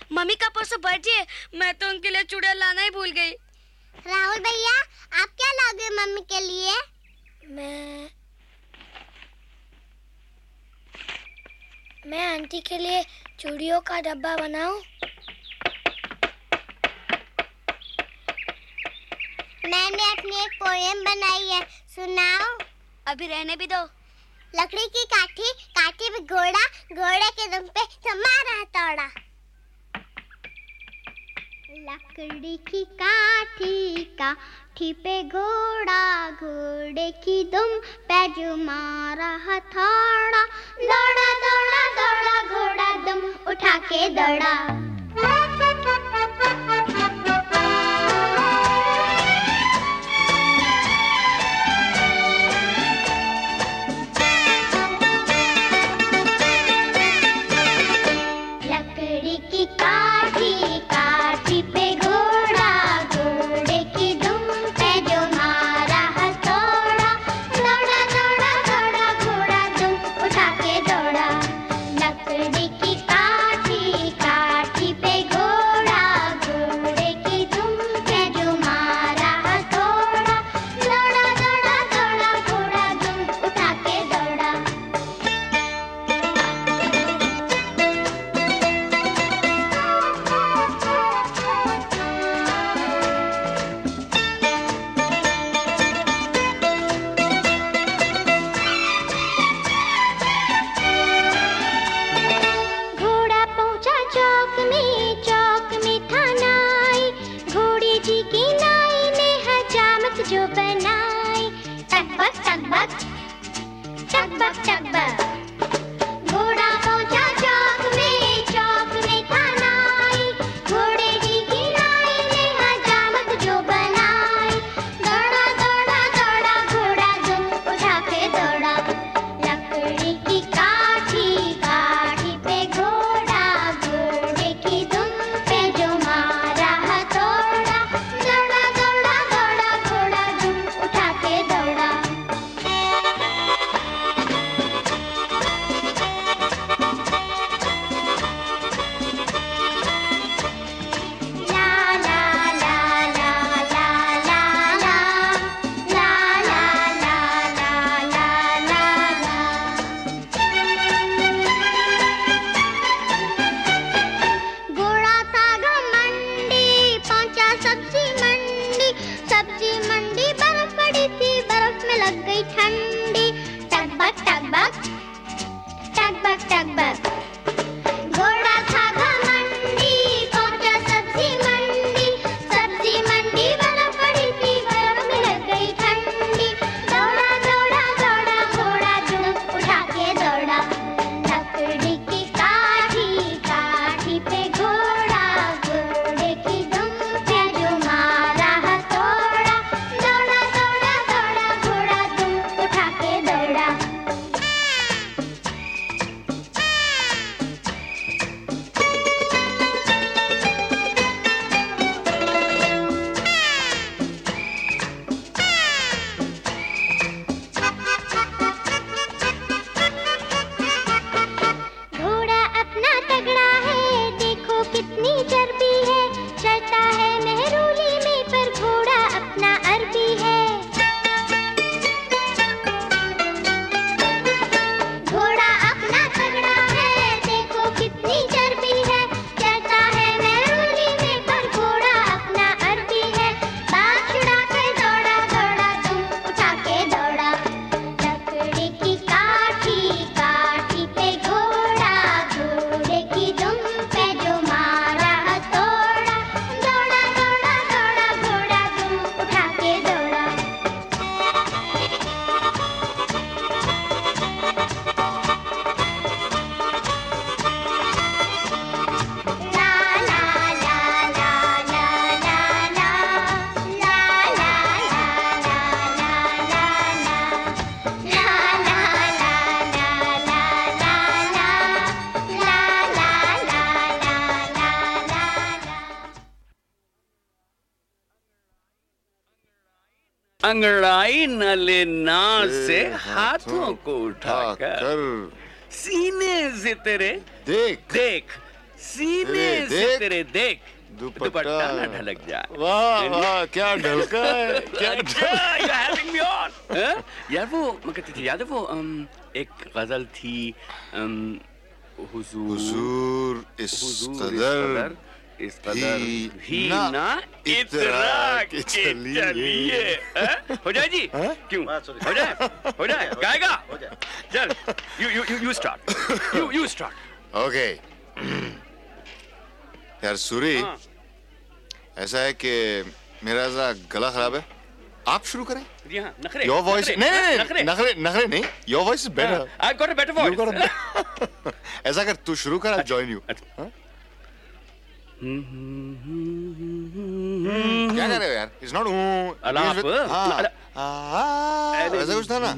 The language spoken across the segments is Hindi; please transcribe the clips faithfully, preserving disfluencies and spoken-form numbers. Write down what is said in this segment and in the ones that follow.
मम्मी का परसों बर्थडे है, मैं तो उनके लिए चूड़ियां लाना ही भूल गई। राहुल भैया, आप क्या लाओगे मम्मी के लिए? मैं मैं आंटी के लिए चूड़ियों का डब्बा बनाऊं? मैंने अपनी एक पोएम बनाई है, सुनाओ? अभी रहने भी दो। लकड़ी की काठी, काठी पे घोड़ा, घोड़े के दुम पे तुम्हारा हथौड़ा। लकड़ी की काठी, काठी पे घोड़ा, घोड़े की दुम पे तुम्हारा हथौड़ा। दौड़ा दौड़ा दौड़ा घोड़ा दुम उठा के दौड़ा। जो बनाई टकबक टकबक टकबक टकबक। घोड़ा पहुंचा चौक में, चौक में था नाई, घोड़े जी की नाई ने हजामत जो बनाई। दौड़ा दौड़ा दौड़ा घोड़ा दुम उठा के दौड़ा। लकड़ी की काठी, काठी पे घोड़ा, घोड़े की दुम पे जो मारा हथौड़ा। दौड़ा दौड़ा दौड़ा घोड़ा दुम उठा के दौड़ा। घोड़ा था घमंडी, पहुंचा सब्जी मंडी, सब्जी मंडी बर्फ पड़ी थी, बर्फ में लग गई ठंडी। टकबक टकबक टकबक टकबक। घोड़ा था घमंडी, पहुंचा सब्जी मंडी, सब्जी मंडी बर्फ पड़ी थी, बर्फ में लग गई ठंडी। दौड़ा दौड़ा दौड़ा घोड़ा दुम उठा के दौड़ा। लकड़ी की काठी, काठी पे घोड़ा, घोड़े की दुम पे जो मारा हथौड़ा। दौड़ा दौड़ा दौड़ा घोड़ा दुम उठा के दौड़ा। घोड़ा अपना तगड़ा है, देखो कितनी चर्बी है, चलता है मेहरूली में पर घोड़ा अपना अरबी है। घोड़ा अपना तगड़ा है, देखो कितनी चर्बी है, चलता है मेहरूली में पर घोड़ा अपना अरबी है। बात छुड़ा कर दौड़ा दौड़ा दुम उठा के दौड़ा। लकड़ी की काठी, काठी पे घोड़ा, घोड़े की दुम पे जो मारा हथौड़ा। दौड़ा दौड़ा दौड़ा घोड़ा दुम उठा के दौड़ा। ला ला ला ला ला ला ला ला ला ला अंगड़ाई न लेना से हाथों को उठाकर सीने से तेरे देख देख सीने अरे, से देख। तेरे देख दुपट्टा। दुपट्टा न ढलक जाए। वाह वाह क्या ढलका है, क्या अच्छा, you're having me on, हाँ? यार वो मैं कहती थी, याद है वो अम, एक गजल थी अम, हुजूर हुजूर इस हुजूर कदर इस कदर भी भी ना ना इतरा के चलिए, हाँ? हो जाए जी? हाँ? क्यों? हो जाए? हो जाए? गाएगा? चल, you you you you start, you you start. Okay यार सूरी, हाँ। ऐसा है कि मेरा जरा गला खराब है, आप शुरू करें। जी हाँ, नखरे। योर वॉइस नखरे, नहीं नहीं नखरे। नहीं नखरे नखरे नहीं, your voice is better. I've got a better voice. ऐसा कर, तू शुरू कर, आई जॉइन यू। अच्छा। क्या कर रहे हो यार? It's not alap. हाँ ऐसा कुछ था ना।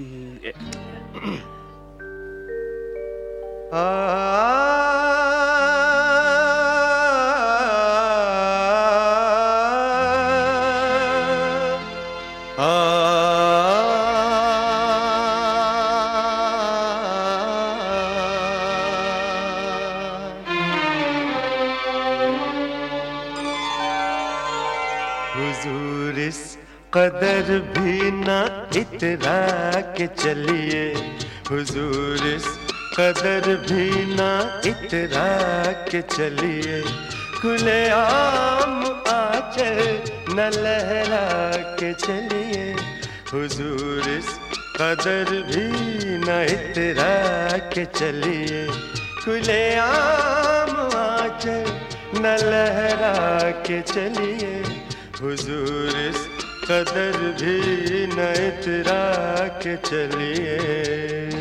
हुजूर इस कदर भी ना इतरा के चलिए, हुजूर इस कदर भी ना इतरा के चलिए, खुले आम आंचल न लहरा के चलिए, हुजूर इस कदर भी न इतरा के चलिए, खुले आम आंचल न लहरा के चलिए, हुजूर इस कदर भी न इतरा के चलिए।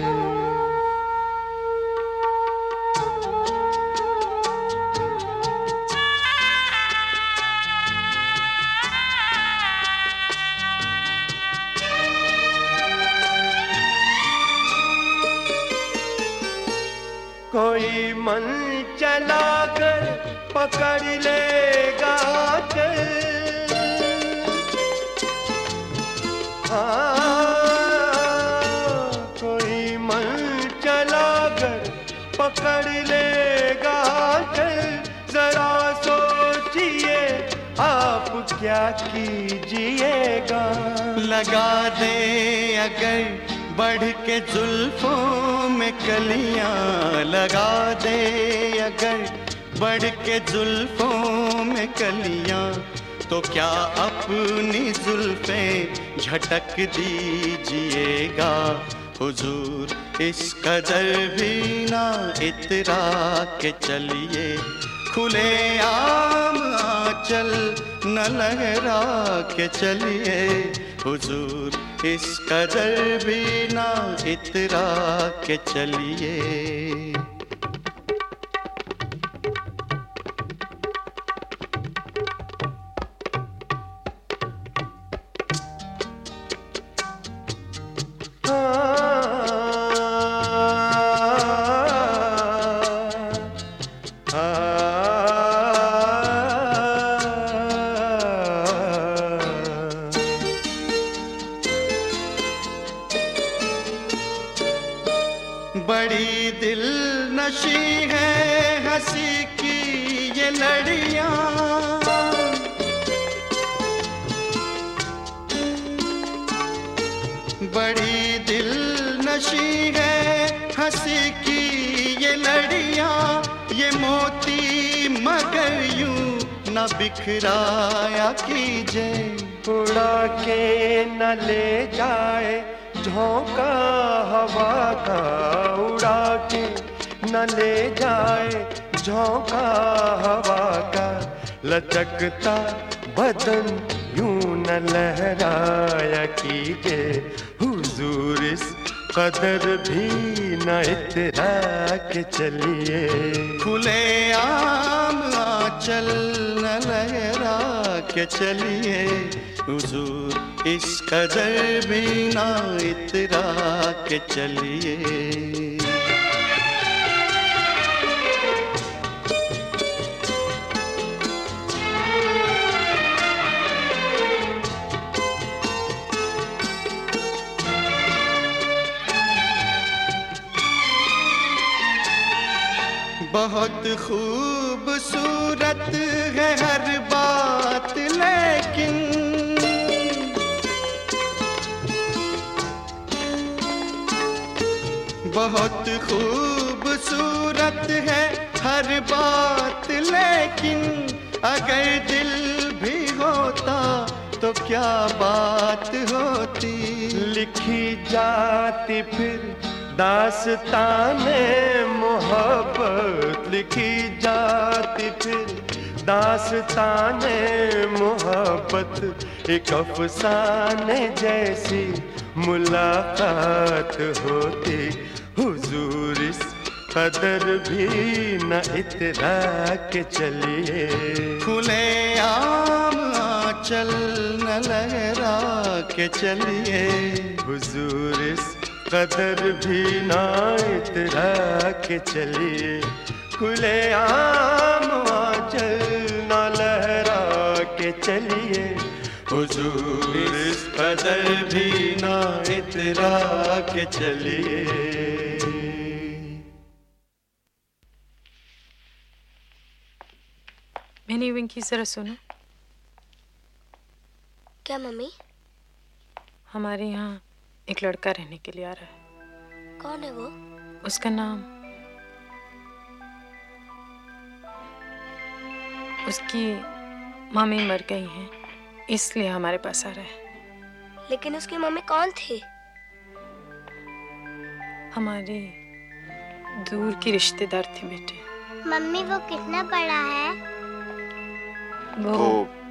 कोई मन चला कर पकड़ लेगा चल, हाँ, कोई मन चला कर पकड़ लेगा चल, जरा सोचिए आप क्या कीजिएगा, लगा दे अगर बढ़ के जुल्फों में कलियां, लगा दे अगर बढ़ के जुल्फों में कलियां, तो क्या अपनी जुल्फें झटक दीजिएगा, हुजूर इस कदर भी ना इतरा के चलिए, खुले आम आंचल न लहरा के चलिए, हुजूर इस कदर भी ना इतरा के चलिए। बड़ी दिल नशी है हंसी की ये लड़ियां, बड़ी दिल नशी है हंसी की ये लड़ियां, ये मोती मगर यूं न बिखराया कीजिए, उड़ा के न ले जाए झोंका हवा का, उड़ा के न ले जाए झोंका हवा का, लचकता बदन यूं न लहराया कीजिए, हुजूर इस कदर भी न इतरा के चलिए, खुले आम आंचल न लहरा के चलिए, हुजूर इस कदर भी ना इतरा के चलिए। बहुत खूबसूरत है हर बात लेकिन बहुत खूबसूरत है हर बात लेकिन अगर दिल भी होता तो क्या बात होती। लिखी जाती फिर दास्ताने मोहब्बत, लिखी जाती फिर दास्ताने मोहब्बत, एक अफसाने जैसी मुलाकात होती। हुजूर इस कदर भी न इतरा के चलिए, खुले आम आंचल न लहरा के चलिए। हुजूर इस कदर भी न इतरा के चलिए, खुले आम आंचल न लहरा के चलिए। हुजूर इस कदर भी न इतरा के चलिए। मैंने विंकी जरा सुनो। क्या मम्मी? हमारे यहाँ एक लड़का रहने के लिए आ रहा है। कौन है वो? उसका नाम, उसकी मम्मी मर गई हैं, इसलिए हमारे पास आ रहा है। लेकिन उसकी मम्मी कौन थी? हमारी दूर की रिश्तेदार थी बेटे। मम्मी वो कितना बड़ा है? वो, वो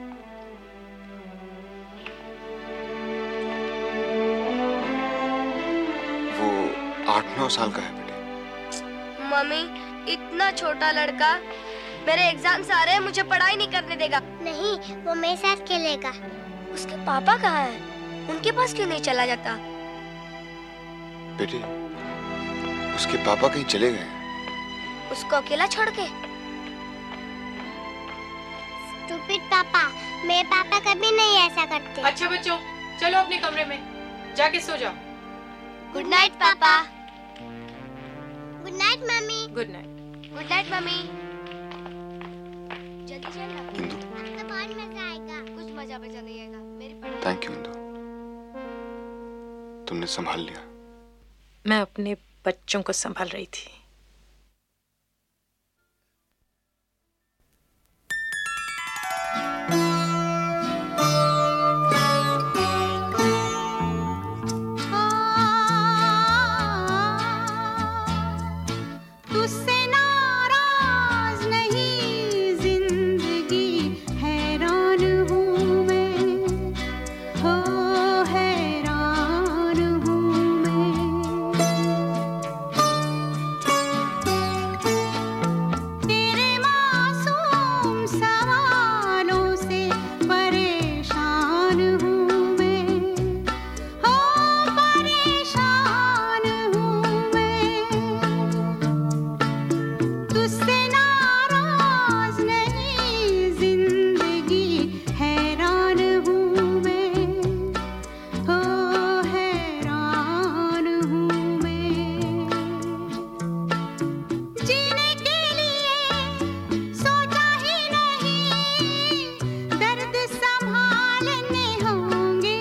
वो आठ नौ साल का है बेटे। मम्मी इतना छोटा लड़का, मेरे एग्जाम्स आ रहे हैं, मुझे पढ़ाई नहीं करने देगा। नहीं, वो मेरे साथ खेलेगा। उसके पापा कहाँ हैं? उनके पास क्यों नहीं चला जाता? बेटे उसके पापा कहीं चले गए। उसको अकेला छोड़ के? स्टूपिड पापा, मेरे पापा कभी नहीं ऐसा करते। अच्छा बच्चों, चलो अपने कमरे में जाके सो जाओ। Good night papa. Good night mummy. Good night. Good night mummy. जल्दी चलना, इंदु, अब तो बहुत मजा आएगा। कुछ मजा बचा नहीं आएगा। मेरी पढ़ाई। थैंक यू इंदु, तुमने संभाल लिया। मैं अपने बच्चों को संभाल रही थी। तुझसे नाराज नहीं जिंदगी, हैरान हूँ मैं, हो हैरान हूँ मैं। तेरे मासूम सवालों से परेशान हूँ मैं, हो परेशान हूँ मैं। तुझसे नाराज नहीं जिंदगी, हैरान हूँ मैं, हो हैरान हूँ मैं। जीने के लिए सोचा ही नहीं, दर्द संभालने होंगे।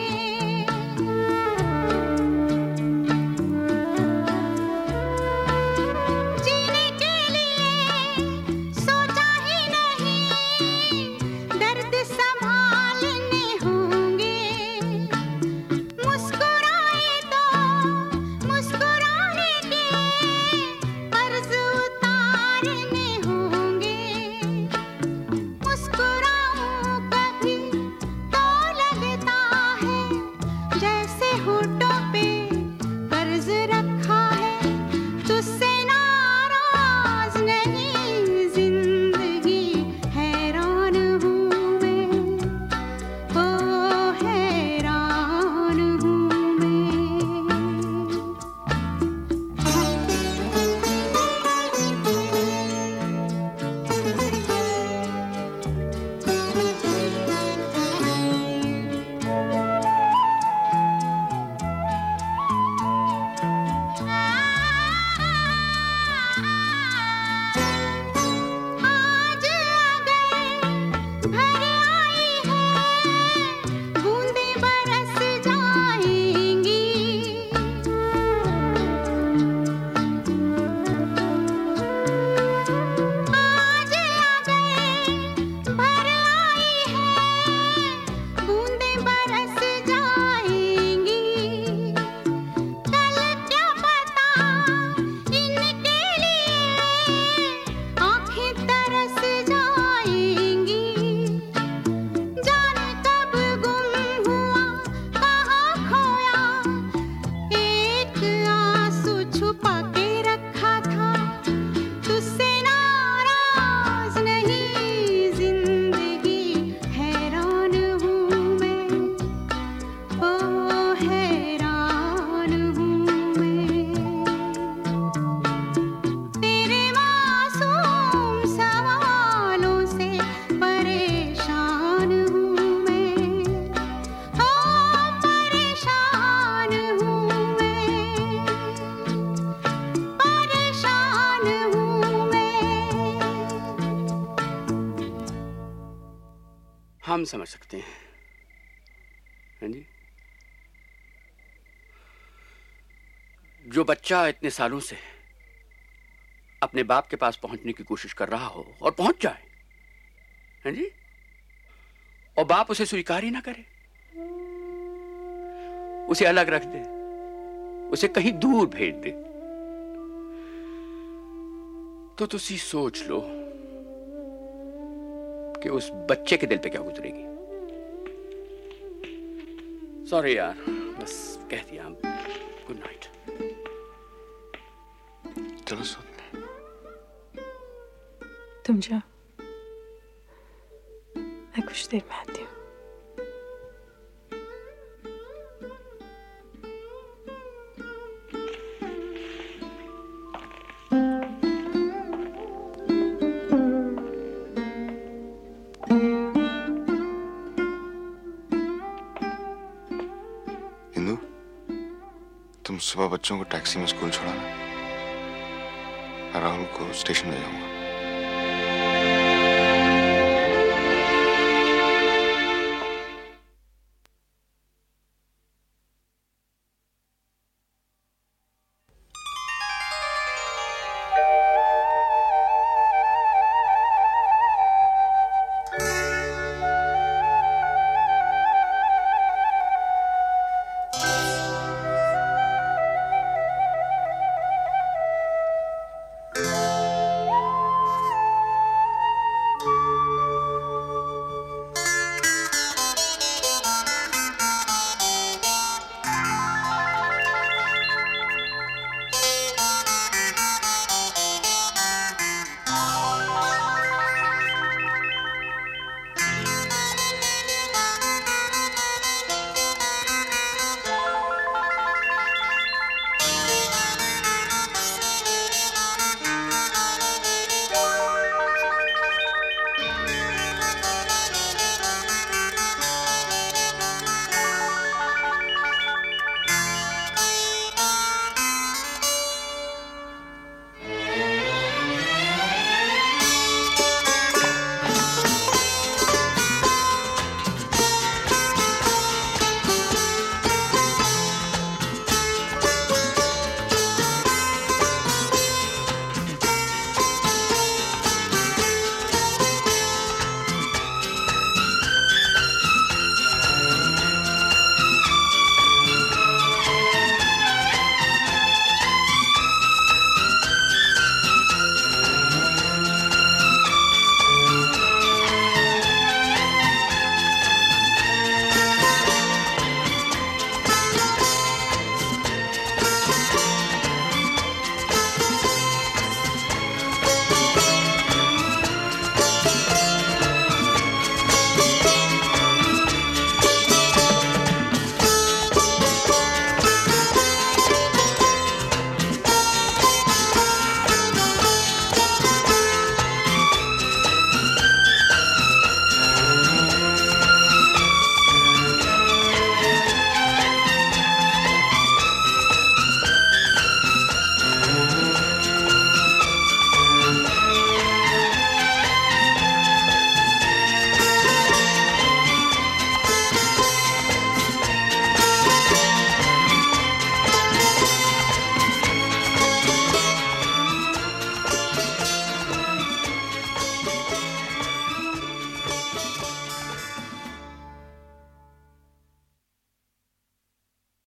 जीने के लिए सोचा ही नहीं, दर्द संभालने होंगे। मुस्कुराए तो मुस्कुराने के कर्ज उतारने होंगे। मुस्कुराऊं कभी तो लगता है जैसे होठों पे कर्ज रखा है। तुझसे नाराज नहीं जिंदगी, हैरान हूँ मैं, हो हैरान हूँ मैं। हम समझ सकते हैं। हाँ जी, जो बच्चा इतने सालों से अपने बाप के पास पहुंचने की कोशिश कर रहा हो और पहुंच जाए, हाँ जी, और बाप उसे स्वीकार ही ना करे, उसे अलग रख दे, उसे कहीं दूर भेज दे, तो तुसी सोच लो कि उस बच्चे के दिल पे क्या गुजरेगी। सॉरी यार, बस कह दिया। Good night. चलो सो। तुम जाओ, मैं कुछ देर में आती हूँ। इंदु, तुम सुबह बच्चों को टैक्सी में स्कूल छोड़ाना, मैं राहुल को स्टेशन ले जाऊंगा।